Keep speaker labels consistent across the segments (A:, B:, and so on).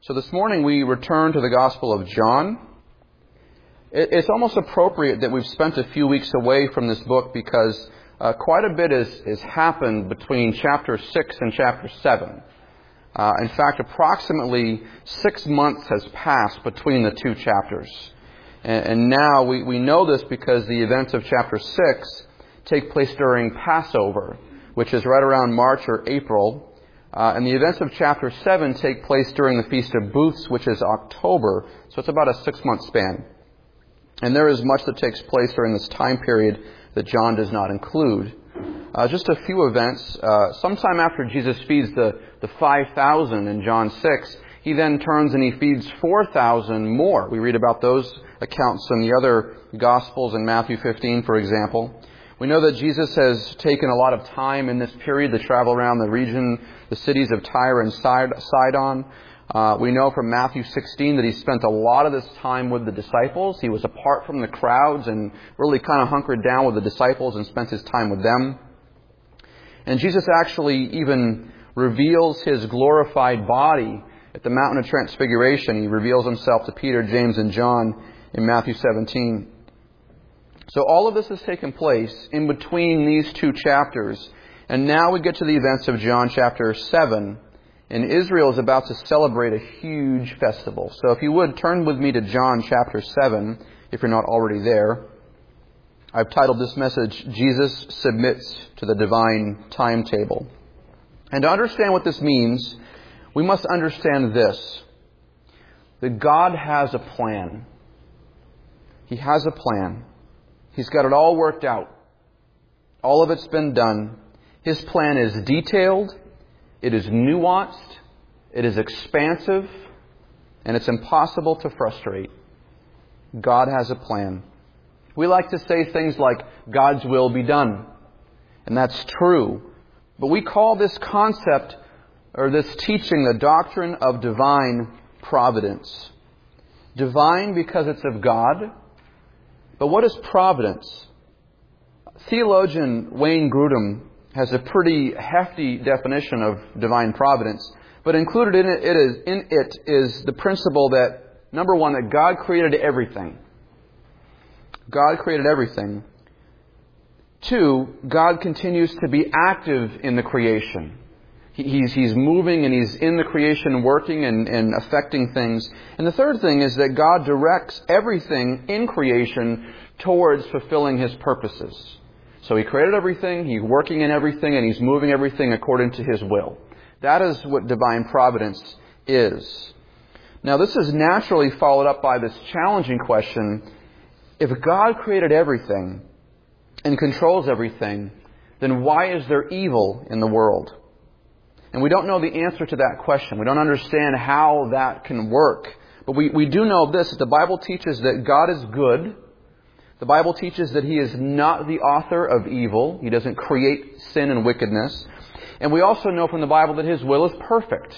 A: So this morning we return to the Gospel of John. It's almost appropriate that we've spent a few weeks away from this book because quite a bit has happened between chapter 6 and chapter 7. In fact, approximately 6 months has passed between the two chapters. And now we know this because the events of chapter 6 take place during Passover, which is right around March or April. And the events of chapter 7 take place during the Feast of Booths, which is October. So it's about a 6-month span. And there is much that takes place during this time period that John does not include. Just a few events. Sometime after Jesus feeds the 5,000 in John 6, he then turns and he feeds 4,000 more. We read about those accounts in the other Gospels in Matthew 15, for example. We know that Jesus has taken a lot of time in this period to travel around the region, the cities of Tyre and Sidon. We know from Matthew 16 that he spent a lot of this time with the disciples. He was apart from the crowds and really kind of hunkered down with the disciples and spent his time with them. And Jesus actually even reveals his glorified body at the Mountain of Transfiguration. He reveals himself to Peter, James, and John in Matthew 17. So all of this has taken place in between these two chapters. And now we get to the events of John chapter 7. And Israel is about to celebrate a huge festival. So if you would, turn with me to John chapter 7, if you're not already there. I've titled this message, Jesus Submits to the Divine Timetable. And to understand what this means, we must understand this, that God has a plan. He has a plan. He's got it all worked out. All of it's been done. His plan is detailed. It is nuanced. It is expansive. And it's impossible to frustrate. God has a plan. We like to say things like, God's will be done. And that's true. But we call this concept, or this teaching, the doctrine of divine providence. Divine because it's of God. But what is providence? Theologian Wayne Grudem has a pretty hefty definition of divine providence. But included in it is the principle that, number one, that God created everything. God created everything. 2, God continues to be active in the creation. He's moving and He's in the creation working and affecting things. And the third thing is that God directs everything in creation towards fulfilling His purposes. So He created everything, He's working in everything, and He's moving everything according to His will. That is what divine providence is. Now this is naturally followed up by this challenging question. If God created everything and controls everything, then why is there evil in the world? And we don't know the answer to that question. We don't understand how that can work. But we do know this, that the Bible teaches that God is good. The Bible teaches that He is not the author of evil. He doesn't create sin and wickedness. And we also know from the Bible that His will is perfect.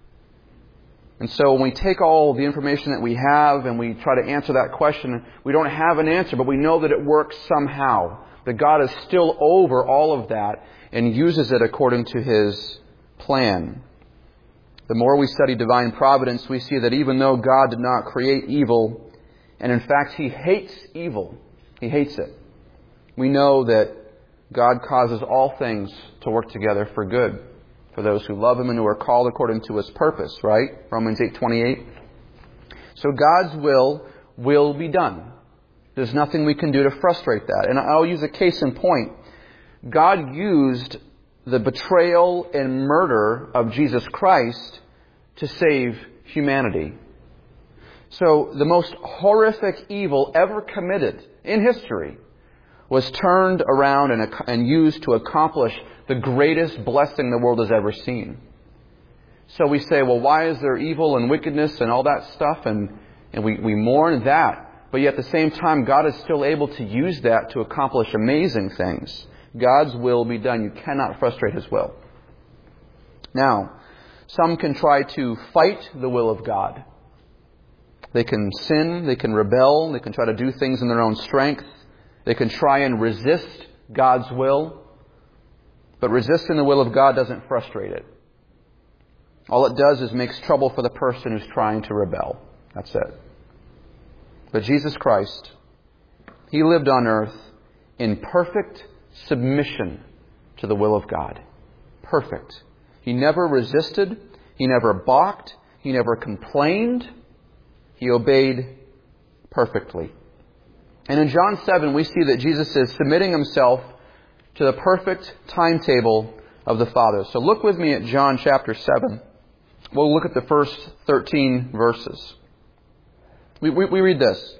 A: And so when we take all the information that we have and we try to answer that question, we don't have an answer, but we know that it works somehow. That God is still over all of that and uses it according to His plan. The more we study divine providence, we see that even though God did not create evil, and in fact He hates evil, He hates it, we know that God causes all things to work together for good, for those who love Him and who are called according to His purpose, right? Romans 8:28. So God's will be done. There's nothing we can do to frustrate that. And I'll use a case in point. God used the betrayal and murder of Jesus Christ to save humanity. So the most horrific evil ever committed in history was turned around and used to accomplish the greatest blessing the world has ever seen. So we say, well, why is there evil and wickedness and all that stuff? And we mourn that. But yet at the same time, God is still able to use that to accomplish amazing things. God's will be done. You cannot frustrate His will. Now, some can try to fight the will of God. They can sin, they can rebel, they can try to do things in their own strength. They can try and resist God's will. But resisting the will of God doesn't frustrate it. All it does is makes trouble for the person who's trying to rebel. That's it. But Jesus Christ, He lived on earth in perfect submission to the will of God. Perfect. He never resisted. He never balked. He never complained. He obeyed perfectly. And in John 7, we see that Jesus is submitting Himself to the perfect timetable of the Father. So look with me at John chapter 7. We'll look at the first 13 verses. We read this.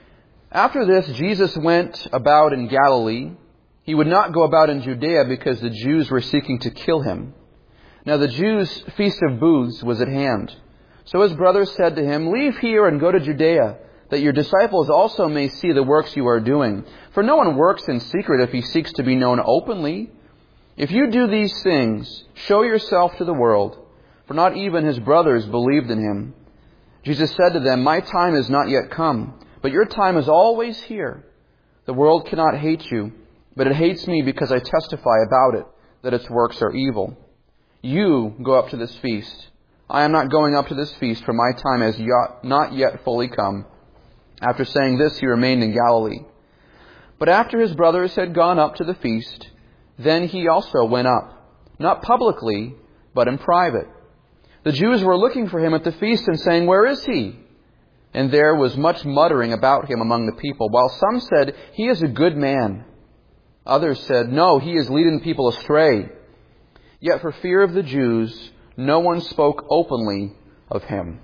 A: After this, Jesus went about in Galilee. He would not go about in Judea because the Jews were seeking to kill Him. Now the Jews' feast of booths was at hand. So His brothers said to Him, "Leave here and go to Judea, that your disciples also may see the works you are doing. For no one works in secret if he seeks to be known openly. If you do these things, show yourself to the world." For not even His brothers believed in Him. Jesus said to them, "My time is not yet come, but your time is always here. The world cannot hate you, but it hates me because I testify about it, that its works are evil. You go up to this feast. I am not going up to this feast, for my time has not yet fully come." After saying this, He remained in Galilee. But after His brothers had gone up to the feast, then He also went up, not publicly, but in private. The Jews were looking for Him at the feast and saying, "Where is He?" And there was much muttering about Him among the people, while some said, "He is a good man." Others said, "No, He is leading people astray." Yet for fear of the Jews, no one spoke openly of Him.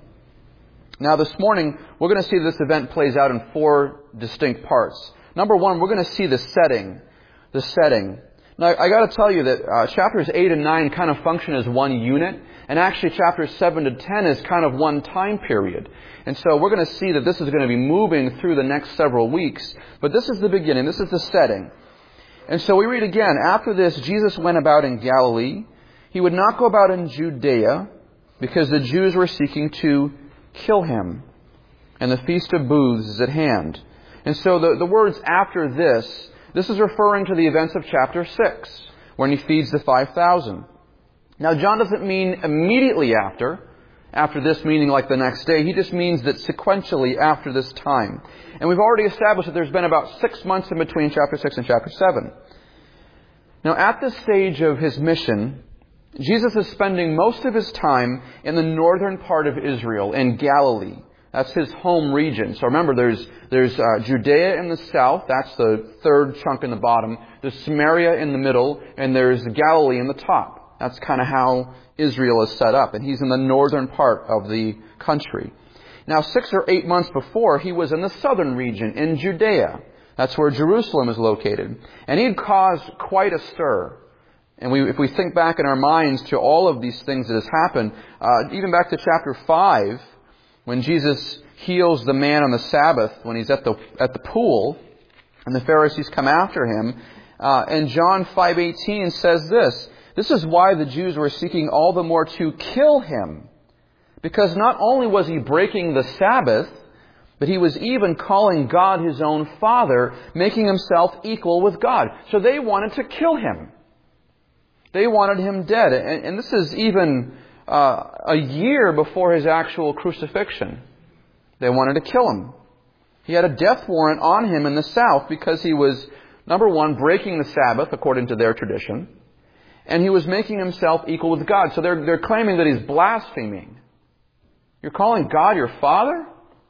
A: Now this morning, we're going to see this event plays out in 4 distinct parts. Number 1, we're going to see the setting. The setting. Now, I got to tell you that chapters 8 and 9 kind of function as one unit, and actually chapters 7 to 10 is kind of one time period. And so we're going to see that this is going to be moving through the next several weeks. But this is the beginning. This is the setting. And so we read again, after this, Jesus went about in Galilee. He would not go about in Judea, because the Jews were seeking to kill Him, and the Feast of Booths is at hand. And so the words "after this" is referring to the events of chapter 6, when He feeds the 5,000. Now, John doesn't mean immediately after this meaning like the next day. He just means that sequentially after this time. And we've already established that there's been about 6 months in between chapter 6 and chapter 7. Now, at this stage of His mission, Jesus is spending most of His time in the northern part of Israel, in Galilee. That's His home region. So remember, there's Judea in the south. That's the third chunk in the bottom. There's Samaria in the middle, and there's Galilee in the top. That's kind of how Israel is set up. And He's in the northern part of the country. Now, 6 or 8 months before, He was in the southern region, in Judea. That's where Jerusalem is located. And He had caused quite a stir. And if we think back in our minds to all of these things that has happened, even back to chapter 5, when Jesus heals the man on the Sabbath, when He's at the pool, and the Pharisees come after Him, and John 5:18 says this, "This is why the Jews were seeking all the more to kill Him, because not only was He breaking the Sabbath, but He was even calling God His own Father, making Himself equal with God." So they wanted to kill Him. They wanted Him dead. And this is even a year before His actual crucifixion. They wanted to kill Him. He had a death warrant on Him in the south because He was, number 1, breaking the Sabbath according to their tradition. And He was making Himself equal with God. So they're claiming that He's blaspheming. You're calling God your Father?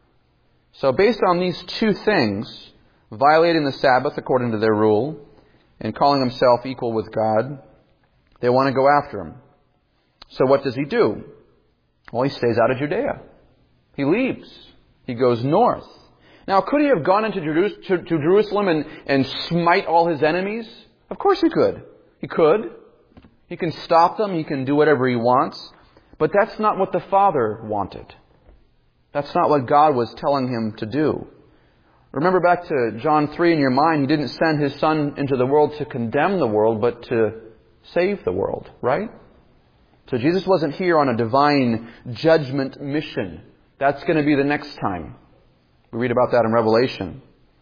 A: So based on these 2 things, violating the Sabbath according to their rule, and calling Himself equal with God, they want to go after Him. So what does He do? Well, He stays out of Judea. He leaves. He goes north. Now, could He have gone into Jerusalem and smite all His enemies? Of course He could. He could. He can stop them. He can do whatever He wants. But that's not what the Father wanted. That's not what God was telling Him to do. Remember back to John 3 in your mind. He didn't send His Son into the world to condemn the world, but to save the world, right? So Jesus wasn't here on a divine judgment mission. That's going to be the next time. We read about that in Revelation.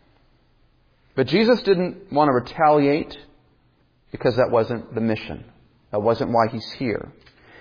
A: But Jesus didn't want to retaliate because that wasn't the mission. That wasn't why He's here.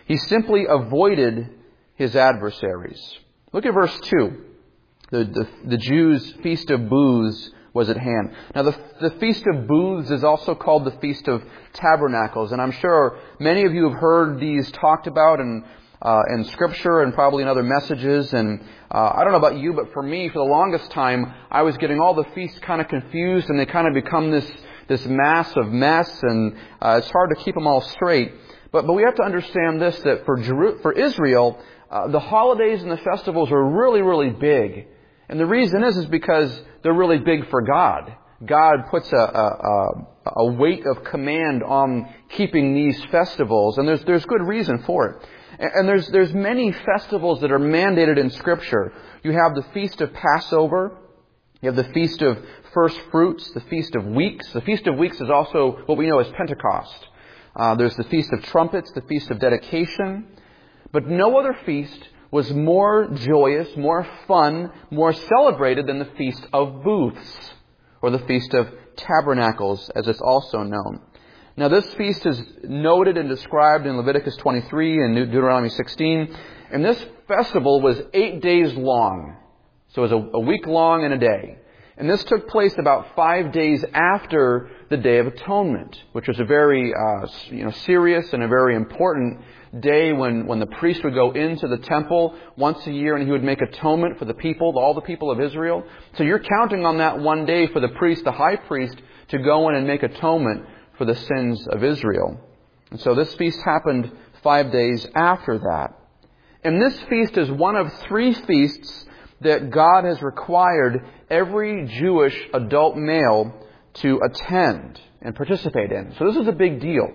A: He simply avoided his adversaries. Look at verse 2. The Jews' Feast of Booths was at hand. Now, the Feast of Booths is also called the Feast of Tabernacles, and I'm sure many of you have heard these talked about in Scripture and probably in other messages. And I don't know about you, but for me, for the longest time, I was getting all the feasts kind of confused, and they kind of become this mass of mess, and it's hard to keep them all straight. But we have to understand this, that for Israel, the holidays and the festivals are really, really big. And the reason is because they're really big for God. God puts a weight of command on keeping these festivals, and there's good reason for it. And there's many festivals that are mandated in Scripture. You have the Feast of Passover. You have the Feast of First Fruits, the Feast of Weeks. The Feast of Weeks is also what we know as Pentecost. There's the Feast of Trumpets, the Feast of Dedication. But no other feast was more joyous, more fun, more celebrated than the Feast of Booths, or the Feast of Tabernacles, as it's also known. Now, this feast is noted and described in Leviticus 23 and Deuteronomy 16. And this festival was 8 days long. So it was a week long and a day. And this took place about 5 days after the Day of Atonement, which was a very serious and a very important day when the priest would go into the temple once a year and he would make atonement for the people, all the people of Israel. So you're counting on that one day for the priest, the high priest, to go in and make atonement for the sins of Israel. And so this feast happened 5 days after that. And this feast is one of 3 feasts that God has required every Jewish adult male to attend and participate in. So this is a big deal.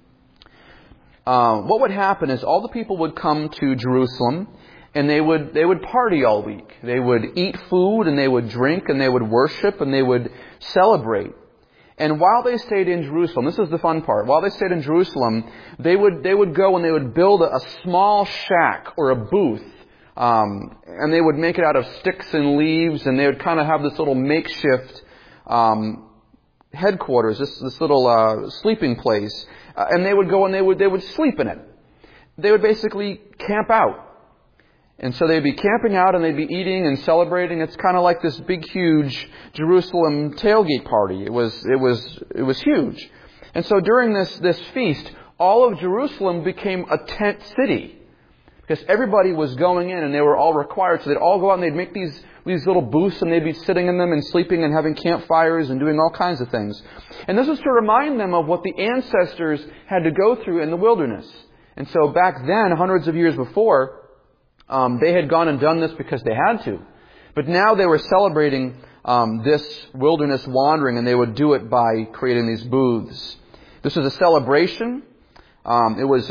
A: What would happen is all the people would come to Jerusalem and they would party all week. They would eat food and they would drink and they would worship and they would celebrate. And while they stayed in Jerusalem, this is the fun part, while they stayed in Jerusalem, they would go and they would build a small shack or a booth. And they would make it out of sticks and leaves, and they would kind of have this little makeshift headquarters, this little sleeping place. And they would go and they would sleep in it. They would basically camp out. And so they'd be camping out and they'd be eating and celebrating. It's kind of like this big, huge Jerusalem tailgate party. It was huge. And so during this feast, all of Jerusalem became a tent city. Because everybody was going in and they were all required. So they'd all go out and they'd make these little booths and they'd be sitting in them and sleeping and having campfires and doing all kinds of things. And this was to remind them of what the ancestors had to go through in the wilderness. And so back then, hundreds of years before, they had gone and done this because they had to. But now they were celebrating this wilderness wandering, and they would do it by creating these booths. This was a celebration. It was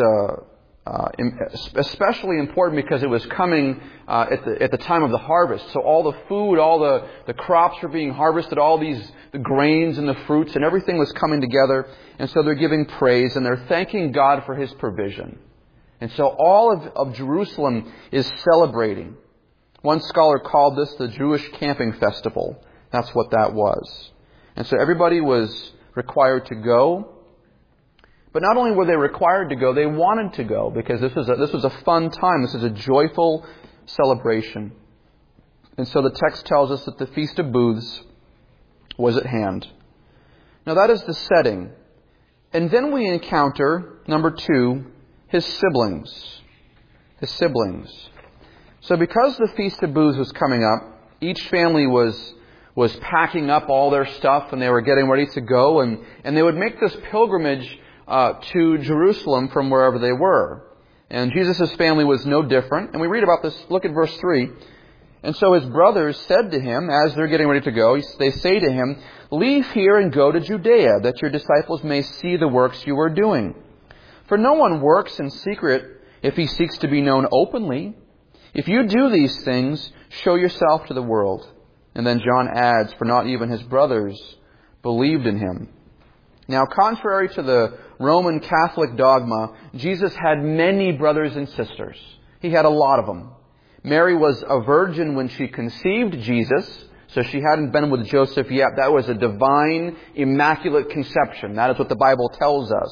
A: especially important because it was coming at the time of the harvest. So all the food, all the crops were being harvested, the grains and the fruits, and everything was coming together. And so they're giving praise and they're thanking God for His provision. And so all of Jerusalem is celebrating. One scholar called this the Jewish camping festival. That's what that was. And so everybody was required to go. But not only were they required to go, they wanted to go because this was a fun time. This is a joyful celebration. And so the text tells us that the Feast of Booths was at hand. Now that is the setting. And then we encounter, number 2, his siblings. His siblings. So because the Feast of Booths was coming up, each family was packing up all their stuff and they were getting ready to go. And they would make this pilgrimage to Jerusalem from wherever they were. And Jesus' family was no different. And we read about this. Look at verse 3. And so his brothers said to him, as they're getting ready to go, they say to him, "Leave here and go to Judea, that your disciples may see the works you are doing. For no one works in secret if he seeks to be known openly. If you do these things, show yourself to the world." And then John adds, "For not even his brothers believed in him." Now, contrary to the Roman Catholic dogma, Jesus had many brothers and sisters. He had a lot of them. Mary was a virgin when she conceived Jesus, so she hadn't been with Joseph yet. That was a divine, immaculate conception. That is what the Bible tells us.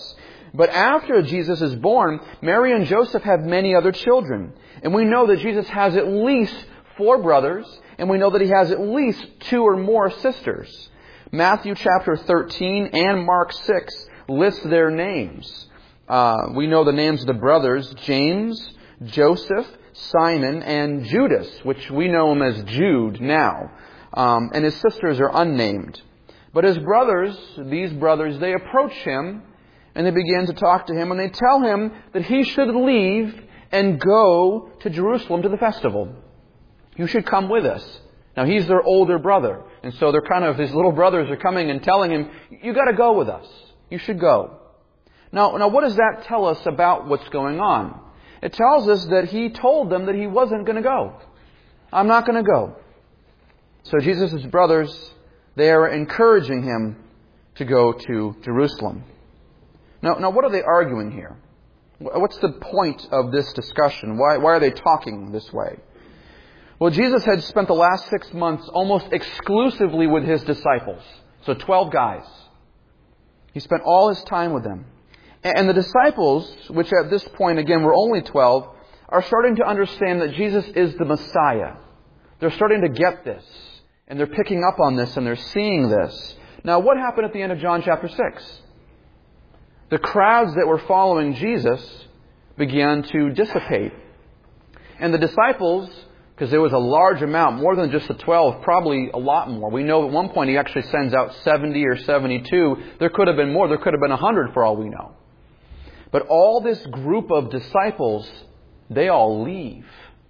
A: But after Jesus is born, Mary and Joseph have many other children. And we know that Jesus has at least 4 brothers, and we know that he has at least 2 or more sisters. Matthew chapter 13 and Mark 6 list their names. We know the names of the brothers: James, Joseph, Simon, and Judas, which we know him as Jude now. And his sisters are unnamed. But his brothers, these brothers, they approach him and they begin to talk to him, and they tell him that he should leave and go to Jerusalem to the festival. You should come with us. Now, he's their older brother. And so his little brothers are coming and telling him, you got to go with us. You should go. Now, what does that tell us about what's going on? It tells us that he told them that he wasn't going to go. I'm not going to go. So Jesus' brothers, they are encouraging him to go to Jerusalem. Now, what are they arguing here? What's the point of this discussion? Why are they talking this way? Well, Jesus had spent the last 6 months almost exclusively with his disciples. So 12 guys. He spent all his time with them. And the disciples, which at this point, again, were only 12, are starting to understand that Jesus is the Messiah. They're starting to get this. And they're picking up on this and they're seeing this. Now, what happened at the end of John chapter 6? The crowds that were following Jesus began to dissipate. And the disciples, because there was a large amount, more than just the 12, probably a lot more. We know at one point he actually sends out 70 or 72. There could have been more. There could have been 100 for all we know. But all this group of disciples, they all leave.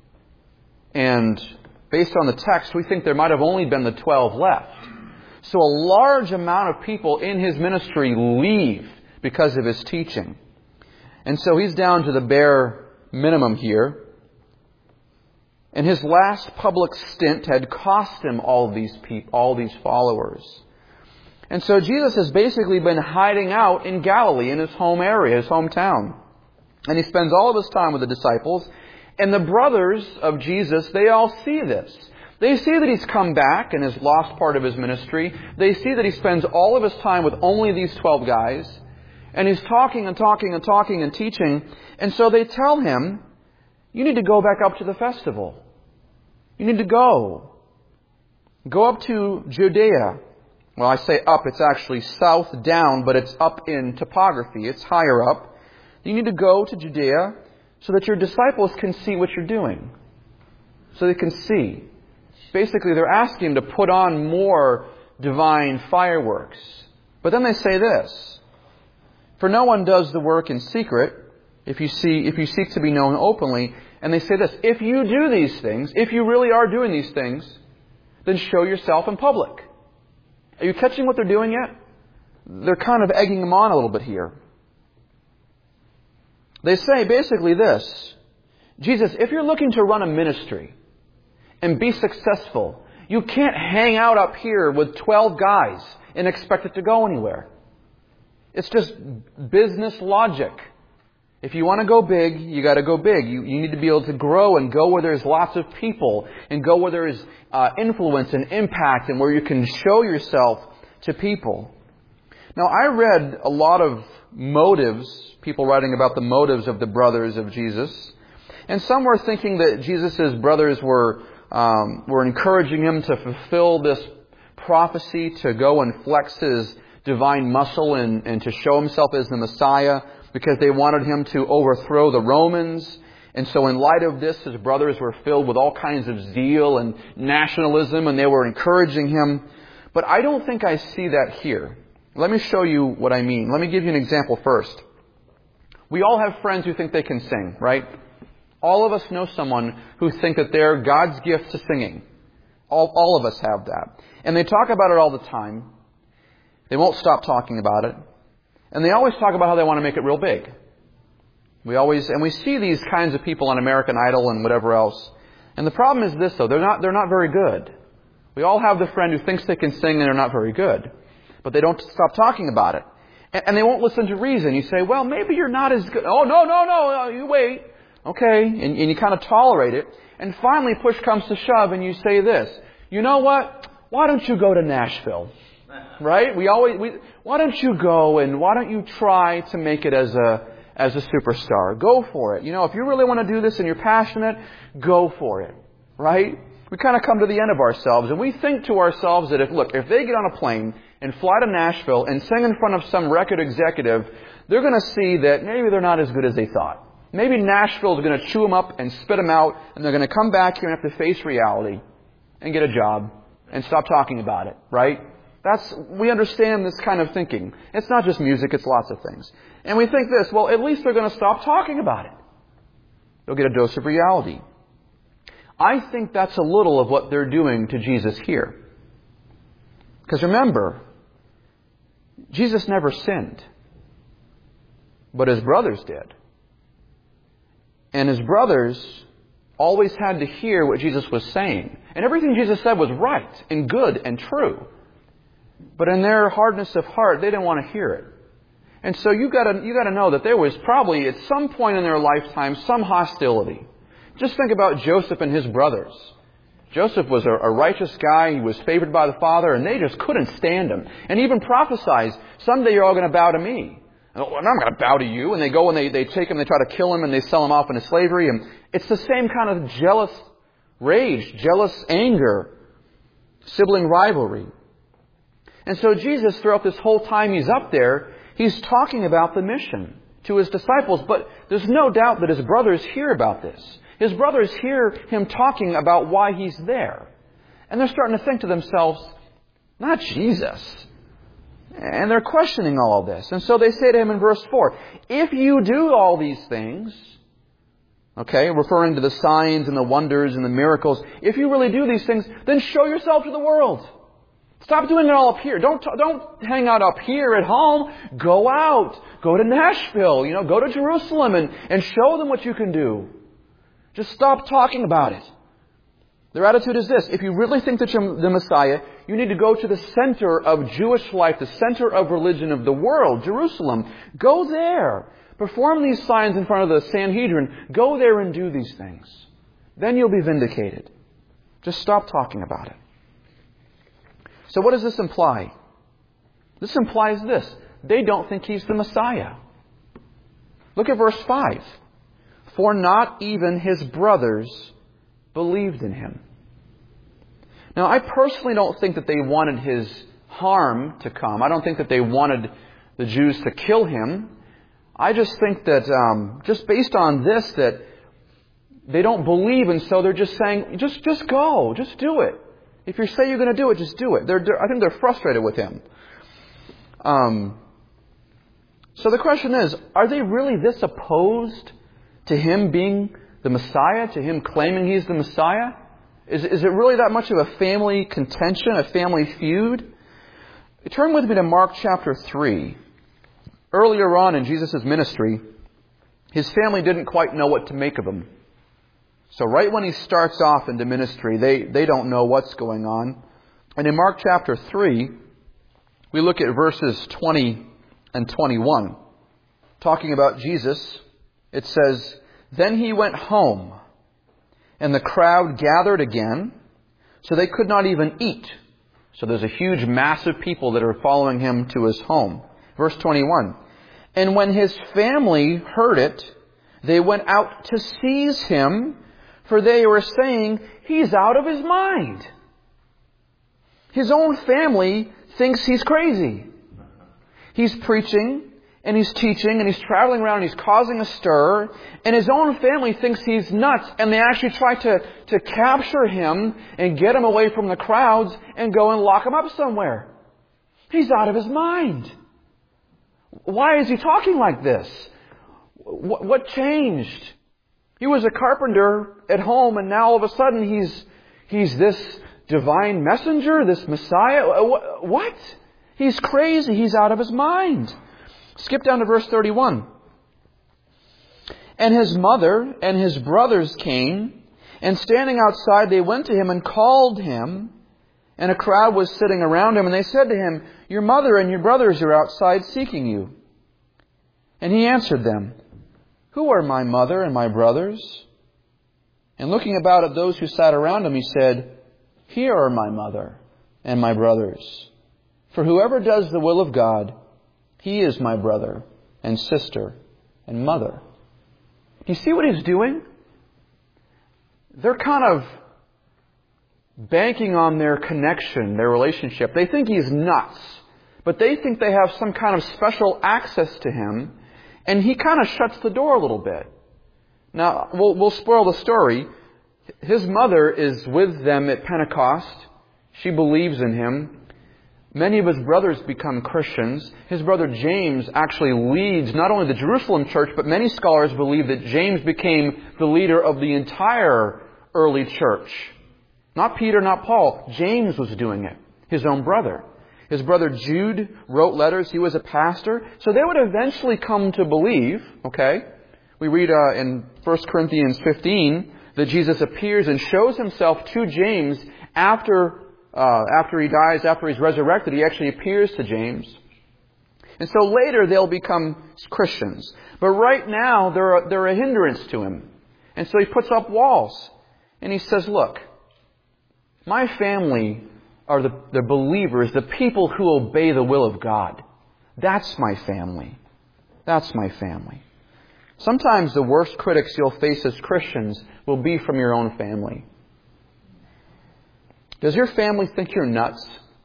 A: And based on the text, we think there might have only been the 12 left. So a large amount of people in his ministry leave because of his teaching. And so he's down to the bare minimum here. And his last public stint had cost him all these followers. And so Jesus has basically been hiding out in Galilee, in his home area, his hometown. And he spends all of his time with the disciples. And the brothers of Jesus, they all see this. They see that he's come back and has lost part of his ministry. They see that he spends all of his time with only these 12 guys. And he's talking and talking and talking and teaching. And so they tell him, you need to go back up to the festival. You need to go. Go up to Judea. Well, I say up, it's actually south down, but it's up in topography. It's higher up. You need to go to Judea so that your disciples can see what you're doing. So they can see. Basically, they're asking him to put on more divine fireworks. But then they say this: for no one does the work in secret if you seek to be known openly. And they say this: if you do these things, if you really are doing these things, then show yourself in public. Are you catching what they're doing yet? They're kind of egging him on a little bit here. They say basically this: Jesus, if you're looking to run a ministry and be successful, you can't hang out up here with 12 guys and expect it to go anywhere. It's just business logic. If you want to go big, you got to go big. You need to be able to grow and go where there's lots of people and go where there is influence and impact and where you can show yourself to people. Now, I read a lot of motives, people writing about the motives of the brothers of Jesus. And some were thinking that Jesus' brothers were encouraging him to fulfill this prophecy, to go and flex his divine muscle and to show himself as the Messiah, because they wanted him to overthrow the Romans. And so in light of this, his brothers were filled with all kinds of zeal and nationalism, and they were encouraging him. But I don't think I see that here. Let me show you what I mean. Let me give you an example first. We all have friends who think they can sing, right? All of us know someone who think that they're God's gift to singing. All of us have that. And they talk about it all the time. They won't stop talking about it. And they always talk about how they want to make it real big. We see these kinds of people on American Idol and whatever else. And the problem is this, though: they're not very good. We all have the friend who thinks they can sing and they're not very good. But they don't stop talking about it. And they won't listen to reason. You say, well, maybe you're not as good. Oh, no, you wait. Okay. And you kind of tolerate it. And finally, push comes to shove and you say this: you know what? Why don't you go to Nashville? Right? Why don't you go and why don't you try to make it as a superstar? Go for it. If you really want to do this and you're passionate, go for it. Right? We kind of come to the end of ourselves and we think to ourselves that if they get on a plane and fly to Nashville and sing in front of some record executive, they're going to see that maybe they're not as good as they thought. Maybe Nashville is going to chew them up and spit them out, and they're going to come back here and have to face reality and get a job and stop talking about it, right? We understand this kind of thinking. It's not just music, it's lots of things. And we think this, well, at least they're going to stop talking about it. They'll get a dose of reality. I think that's a little of what they're doing to Jesus here. Because remember, Jesus never sinned, but His brothers did. And His brothers always had to hear what Jesus was saying. And everything Jesus said was right and good and true. But in their hardness of heart, they didn't want to hear it. And so you got to know that there was probably at some point in their lifetime some hostility. Just think about Joseph and his brothers. Joseph was a righteous guy. He was favored by the Father, and they just couldn't stand him. And even prophesied, someday you're all going to bow to me. And I'm going to bow to you. And they go and they take him, they try to kill him, and they sell him off into slavery. And it's the same kind of jealous rage, jealous anger, sibling rivalry. And so Jesus, throughout this whole time He's up there, He's talking about the mission to His disciples. But there's no doubt that His brothers hear about this. His brothers hear Him talking about why He's there. And they're starting to think to themselves, not Jesus. And they're questioning all of this. And so they say to Him in verse 4, if you do all these things, okay, referring to the signs and the wonders and the miracles, if you really do these things, then show yourself to the world. Stop doing it all up here. Don't hang out up here at home. Go out. Go to Nashville. Go to Jerusalem and show them what you can do. Just stop talking about it. Their attitude is this. If you really think that you're the Messiah, you need to go to the center of Jewish life, the center of religion of the world, Jerusalem. Go there. Perform these signs in front of the Sanhedrin. Go there and do these things. Then you'll be vindicated. Just stop talking about it. So what does this imply? This implies this. They don't think He's the Messiah. Look at verse 5. For not even His brothers believed in Him. Now, I personally don't think that they wanted His harm to come. I don't think that they wanted the Jews to kill Him. I just think that, just based on this, that they don't believe, and so they're just saying, just go, just do it. If you say you're going to do it, just do it. I think they're frustrated with Him. So the question is, are they really this opposed to Him being the Messiah, to Him claiming He's the Messiah? Is it really that much of a family contention, a family feud? Turn with me to Mark chapter 3. Earlier on in Jesus' ministry, His family didn't quite know what to make of Him. So right when He starts off into ministry, they don't know what's going on. And in Mark chapter 3, we look at verses 20 and 21. Talking about Jesus, it says, Then He went home, and the crowd gathered again, so they could not even eat. So there's a huge mass of people that are following Him to His home. Verse 21. And when His family heard it, they went out to seize Him, for they were saying, He's out of His mind. His own family thinks He's crazy. He's preaching, and He's teaching, and He's traveling around, and He's causing a stir, and His own family thinks He's nuts, and they actually try to capture Him and get Him away from the crowds and go and lock Him up somewhere. He's out of His mind. Why is He talking like this? What changed? He was a carpenter at home, and now all of a sudden he's this divine messenger, this Messiah. What? He's crazy. He's out of His mind. Skip down to verse 31. And His mother and His brothers came, and standing outside they went to Him and called Him, and a crowd was sitting around Him, and they said to Him, Your mother and your brothers are outside seeking you. And He answered them, Who are my mother and my brothers? And looking about at those who sat around Him, He said, Here are my mother and my brothers. For whoever does the will of God, he is my brother and sister and mother. Do you see what he's doing? They're kind of banking on their connection, their relationship. They think he's nuts, but they think they have some kind of special access to him, and he kind of shuts the door a little bit. Now, we'll spoil the story. His mother is with them at Pentecost. She believes in him. Many of his brothers become Christians. His brother James actually leads not only the Jerusalem church, but many scholars believe that James became the leader of the entire early church. Not Peter, not Paul. James was doing it. His own brother. His brother Jude wrote letters. He was a pastor. So they would eventually come to believe, okay? We read in 1 Corinthians 15 that Jesus appears and shows himself to James after he dies, after he's resurrected. He actually appears to James. And so later they'll become Christians. But right now they're a hindrance to him. And so he puts up walls. And he says, look, my family are the believers, the people who obey the will of God. That's my family. That's my family. Sometimes the worst critics you'll face as Christians will be from your own family. Does your family think you're nuts?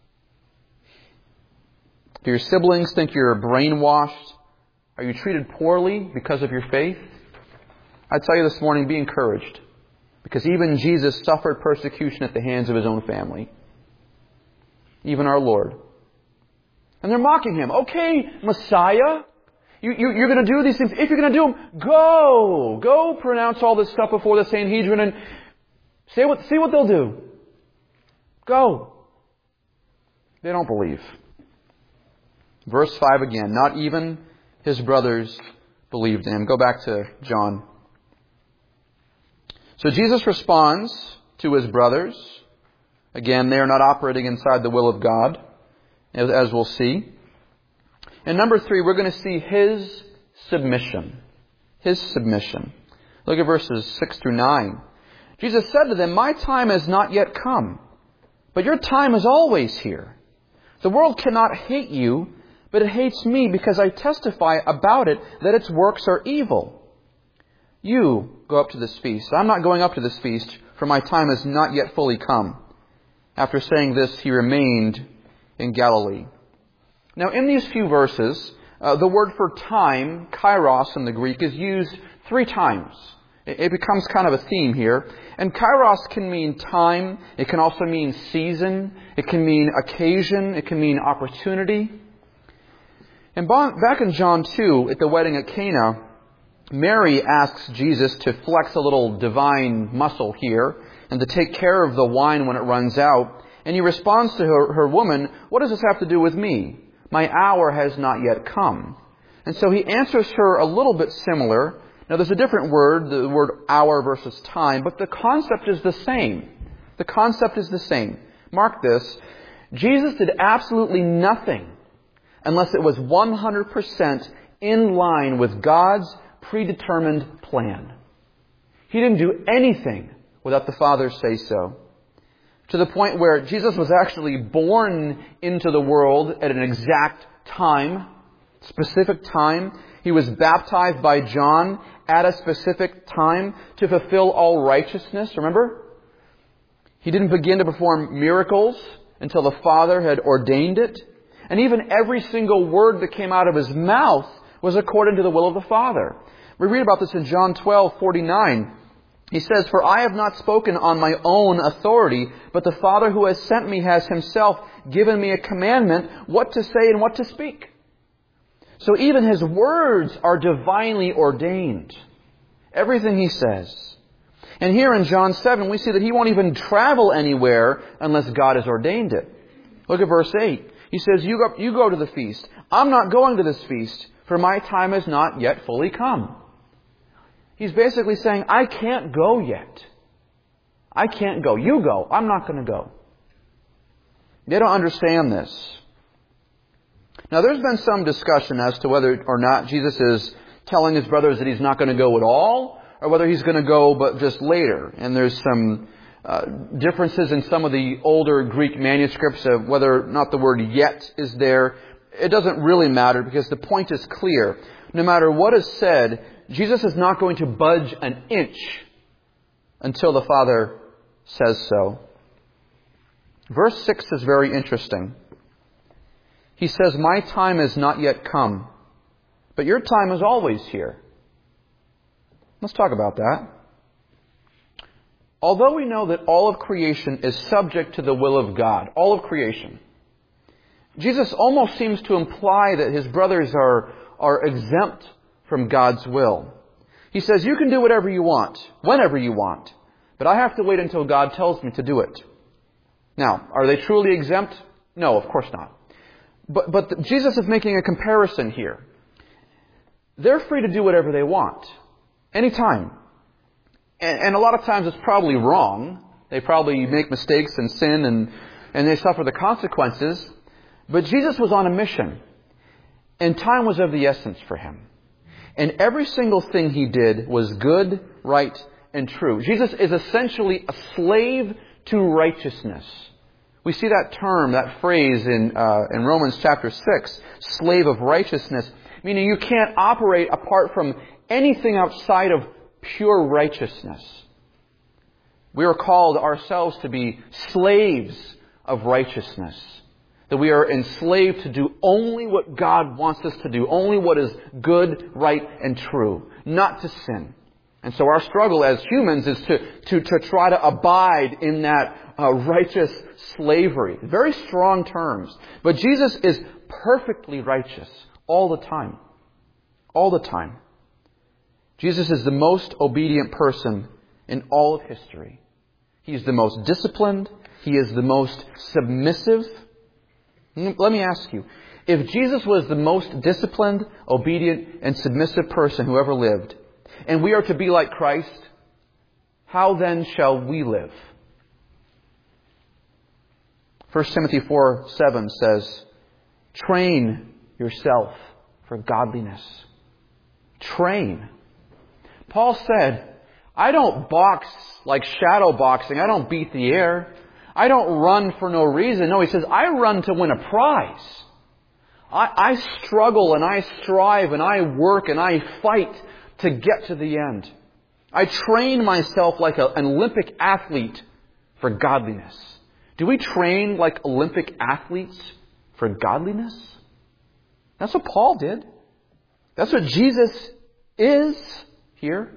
A: Do your siblings think you're brainwashed? Are you treated poorly because of your faith? I tell you this morning, be encouraged. Because even Jesus suffered persecution at the hands of his own family. Even our Lord. And they're mocking him. Okay, Messiah, you're going to do these things. If you're going to do them, go. Go pronounce all this stuff before the Sanhedrin and see what they'll do. Go. They don't believe. Verse 5 again. Not even his brothers believed in him. Go back to John. So Jesus responds to his brothers. Again, they are not operating inside the will of God, as we'll see. And number 3, we're going to see his submission. His submission. Look at verses 6 through 9. Jesus said to them, my time has not yet come, but your time is always here. The world cannot hate you, but it hates me because I testify about it that its works are evil. You go up to this feast. I'm not going up to this feast, for my time has not yet fully come. After saying this, he remained in Galilee. Now, in these few verses, the word for time, kairos in the Greek, is used 3 times. It becomes kind of a theme here. And kairos can mean time. It can also mean season. It can mean occasion. It can mean opportunity. And back in John 2, at the wedding at Cana, Mary asks Jesus to flex a little divine muscle here and to take care of the wine when it runs out. And he responds to her, woman, what does this have to do with me? My hour has not yet come. And so he answers her a little bit similar. Now there's a different word, the word hour versus time, but the concept is the same. The concept is the same. Mark this. Jesus did absolutely nothing unless it was 100% in line with God's predetermined plan. He didn't do anything without the Father's say-so. To the point where Jesus was actually born into the world at an exact time, specific time. He was baptized by John at a specific time to fulfill all righteousness. Remember? He didn't begin to perform miracles until the Father had ordained it. And even every single word that came out of his mouth was according to the will of the Father. We read about this in John 12:49. He says, for I have not spoken on my own authority, but the Father who has sent me has himself given me a commandment what to say and what to speak. So even his words are divinely ordained. Everything he says. And here in John 7, we see that he won't even travel anywhere unless God has ordained it. Look at verse 8. He says, you go to the feast. I'm not going to this feast, for my time has not yet fully come. He's basically saying, I can't go yet. I can't go. You go. I'm not going to go. They don't understand this. Now, there's been some discussion as to whether or not Jesus is telling his brothers that he's not going to go at all, or whether he's going to go but just later. And there's some differences in some of the older Greek manuscripts of whether or not the word yet is there. It doesn't really matter because the point is clear. No matter what is said, Jesus is not going to budge an inch until the Father says so. Verse 6 is very interesting. He says, "My time is not yet come, but your time is always here." Let's talk about that. Although we know that all of creation is subject to the will of God, all of creation, Jesus almost seems to imply that his brothers are exempt from God's will. He says, you can do whatever you want, whenever you want, but I have to wait until God tells me to do it. Now, are they truly exempt? No, of course not. But Jesus is making a comparison here. They're free to do whatever they want, anytime. And a lot of times it's probably wrong. They probably make mistakes and sin and they suffer the consequences. But Jesus was on a mission. And time was of the essence for him. And every single thing he did was good, right, and true. Jesus is essentially a slave to righteousness. We see that term, that phrase in Romans chapter 6, slave of righteousness, meaning you can't operate apart from anything outside of pure righteousness. We are called ourselves to be slaves of righteousness. That we are enslaved to do only what God wants us to do, only what is good, right, and true, not to sin. And so our struggle as humans is to try to abide in that righteous slavery. Very strong terms. But Jesus is perfectly righteous all the time. All the time. Jesus is the most obedient person in all of history. He is the most disciplined. He is the most submissive. Let me ask you, if Jesus was the most disciplined, obedient, and submissive person who ever lived, and we are to be like Christ, how then shall we live? 1 Timothy 4:7 says, train yourself for godliness. Train. Paul said, I don't box like shadow boxing. I don't beat the air. I don't run for no reason. No, he says, I run to win a prize. I struggle and I strive and I work and I fight to get to the end. I train myself like an Olympic athlete for godliness. Do we train like Olympic athletes for godliness? That's what Paul did. That's what Jesus is here.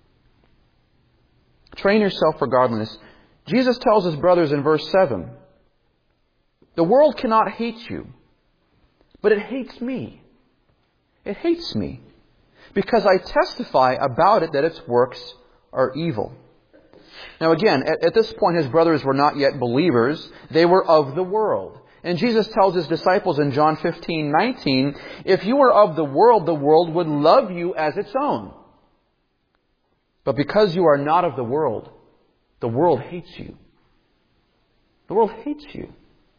A: Train yourself for godliness. Jesus tells his brothers in verse 7, the world cannot hate you, but it hates me. It hates me because I testify about it that its works are evil. Now again, at this point his brothers were not yet believers. They were of the world. And Jesus tells his disciples in John 15:19, if you were of the world would love you as its own. But because you are not of the world hates you. The world hates you.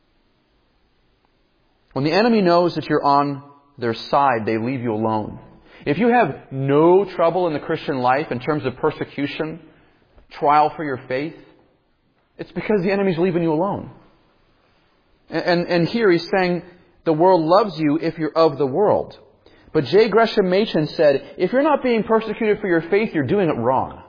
A: When the enemy knows that you're on their side, they leave you alone. If you have no trouble in the Christian life in terms of persecution, trial for your faith, it's because the enemy's leaving you alone. And here he's saying the world loves you if you're of the world. But J. Gresham Machen said, if you're not being persecuted for your faith, you're doing it wrong.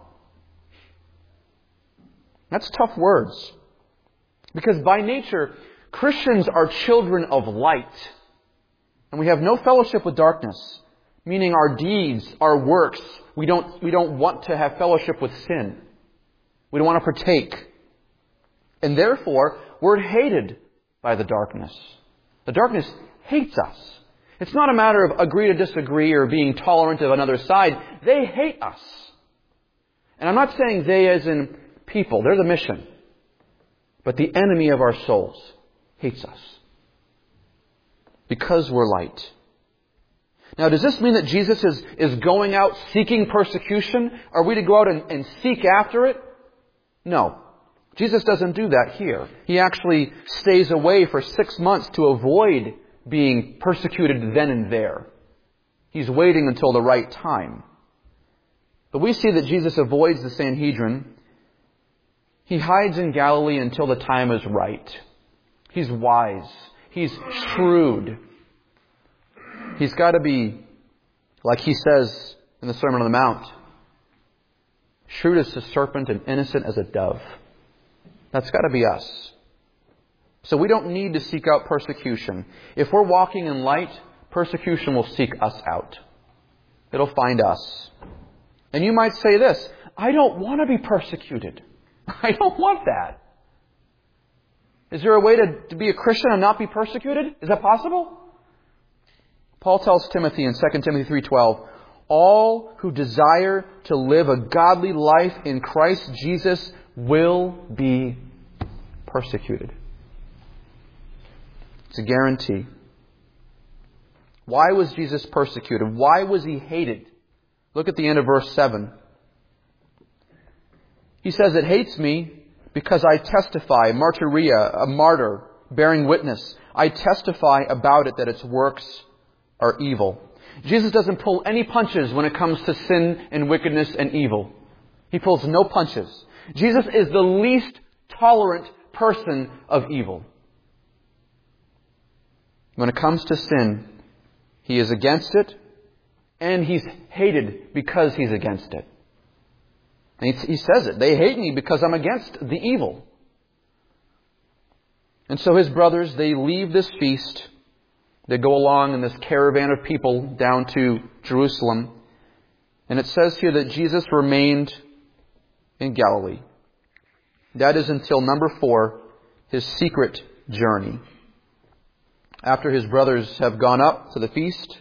A: That's tough words. Because by nature, Christians are children of light. And we have no fellowship with darkness. Meaning our deeds, our works, we don't want to have fellowship with sin. We don't want to partake. And therefore, we're hated by the darkness. The darkness hates us. It's not a matter of agree to disagree or being tolerant of another side. They hate us. And I'm not saying they as in people. They're the mission. But the enemy of our souls hates us. Because we're light. Now, does this mean that Jesus is going out seeking persecution? Are we to go out and seek after it? No. Jesus doesn't do that here. He actually stays away for 6 months to avoid being persecuted then and there. He's waiting until the right time. But we see that Jesus avoids the Sanhedrin. He hides in Galilee until the time is right. He's wise. He's shrewd. He's got to be, like he says in the Sermon on the Mount, shrewd as a serpent and innocent as a dove. That's got to be us. So we don't need to seek out persecution. If we're walking in light, persecution will seek us out. It'll find us. And you might say this, I don't want to be persecuted. I don't want that. Is there a way to be a Christian and not be persecuted? Is that possible? Paul tells Timothy in 2 Timothy 3:12, all who desire to live a godly life in Christ Jesus will be persecuted. It's a guarantee. Why was Jesus persecuted? Why was he hated? Look at the end of verse 7. He says, it hates me because I testify, martyria, a martyr, bearing witness. I testify about it that its works are evil. Jesus doesn't pull any punches when it comes to sin and wickedness and evil. He pulls no punches. Jesus is the least tolerant person of evil. When it comes to sin, he is against it, and he's hated because he's against it. And he says it. They hate me because I'm against the evil. And so his brothers, they leave this feast. They go along in this caravan of people down to Jerusalem. And it says here that Jesus remained in Galilee. That is until number 4, his secret journey. After his brothers have gone up to the feast,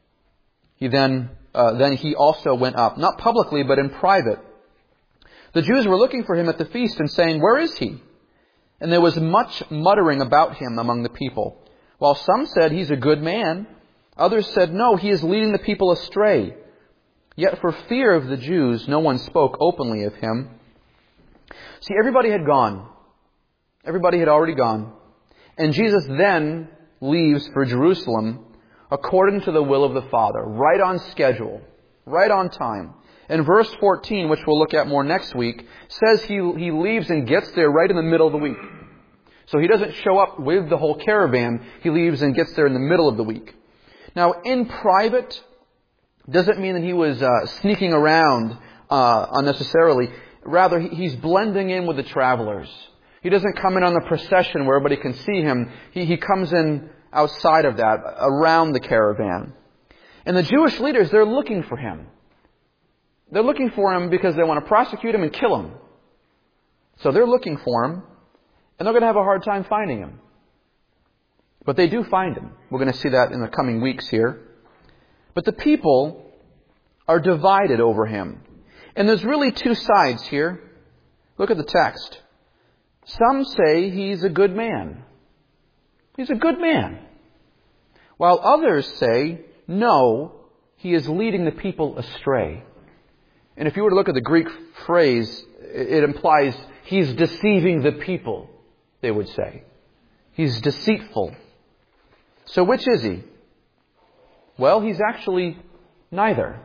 A: then he also went up, not publicly, but in private. The Jews were looking for him at the feast and saying, where is he? And there was much muttering about him among the people. While some said, he's a good man, others said, no, he is leading the people astray. Yet for fear of the Jews, no one spoke openly of him. See, everybody had gone. Everybody had already gone. And Jesus then leaves for Jerusalem according to the will of the Father, right on schedule, right on time. And verse 14, which we'll look at more next week, says he leaves and gets there right in the middle of the week. So he doesn't show up with the whole caravan. He leaves and gets there in the middle of the week. Now, in private doesn't mean that he was sneaking around unnecessarily. Rather, he's blending in with the travelers. He doesn't come in on the procession where everybody can see him. He comes in outside of that, around the caravan. And the Jewish leaders, they're looking for him. They're looking for him because they want to prosecute him and kill him. So they're looking for him, and they're going to have a hard time finding him. But they do find him. We're going to see that in the coming weeks here. But the people are divided over him. And there's really two sides here. Look at the text. Some say he's a good man. He's a good man. While others say, no, he is leading the people astray. And if you were to look at the Greek phrase, it implies he's deceiving the people, they would say. He's deceitful. So which is he? Well, he's actually neither.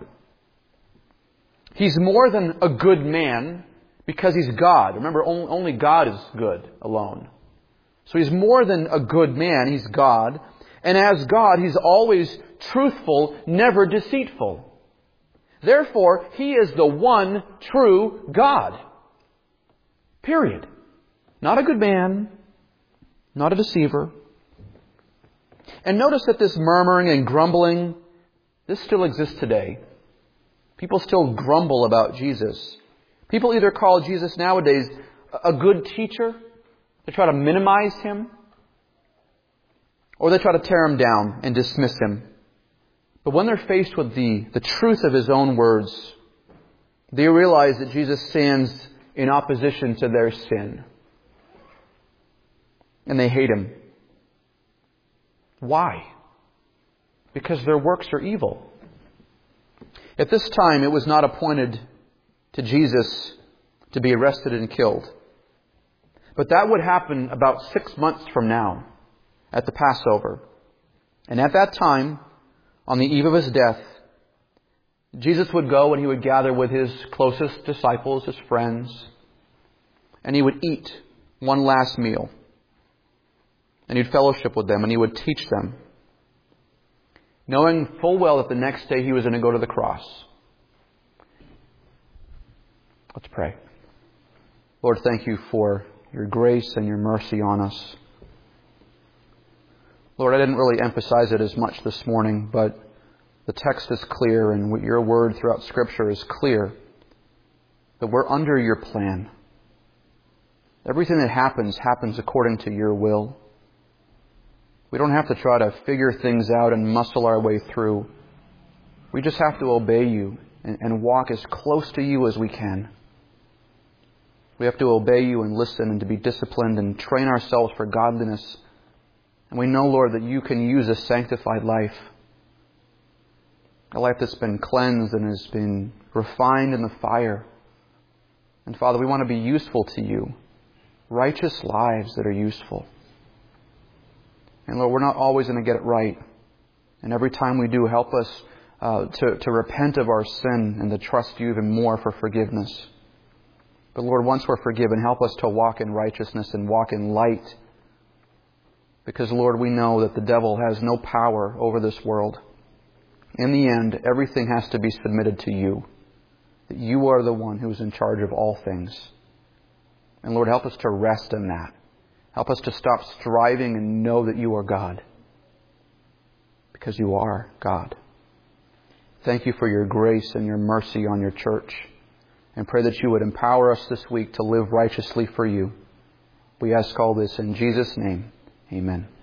A: He's more than a good man because he's God. Remember, only God is good alone. So he's more than a good man. He's God. And as God, he's always truthful, never deceitful. Therefore, he is the one true God. Period. Not a good man. Not a deceiver. And notice that this murmuring and grumbling, this still exists today. People still grumble about Jesus. People either call Jesus nowadays a good teacher, they try to minimize him, or they try to tear him down and dismiss him. But when they're faced with the truth of his own words, they realize that Jesus stands in opposition to their sin. And they hate him. Why? Because their works are evil. At this time, it was not appointed to Jesus to be arrested and killed. But that would happen about 6 months from now, at the Passover. And at that time, on the eve of his death, Jesus would go and he would gather with his closest disciples, his friends. and He would eat one last meal. And He'd fellowship with them, and He would teach them, knowing full well that the next day He was going to go to the cross. Let's pray. Lord, thank You for Your grace and Your mercy on us. Lord, I didn't really emphasize it as much this morning, but the text is clear, and Your word throughout Scripture is clear that we're under Your plan. Everything that happens according to Your will. We don't have to try to figure things out and muscle our way through. We just have to obey You and walk as close to You as we can. We have to obey You and listen and to be disciplined and train ourselves for godliness. And we know, Lord, that You can use a sanctified life. A life that's been cleansed and has been refined in the fire. And Father, we want to be useful to You. Righteous lives that are useful. And Lord, we're not always going to get it right. And every time we do, help us to repent of our sin and to trust You even more for forgiveness. But Lord, once we're forgiven, help us to walk in righteousness and walk in light. Because Lord, we know that the devil has no power over this world. In the end, everything has to be submitted to You. That You are the one who is in charge of all things. And Lord, help us to rest in that. Help us to stop striving and know that You are God. Because You are God. Thank You for Your grace and Your mercy on Your church. And pray that You would empower us this week to live righteously for You. We ask all this in Jesus' name. Amen.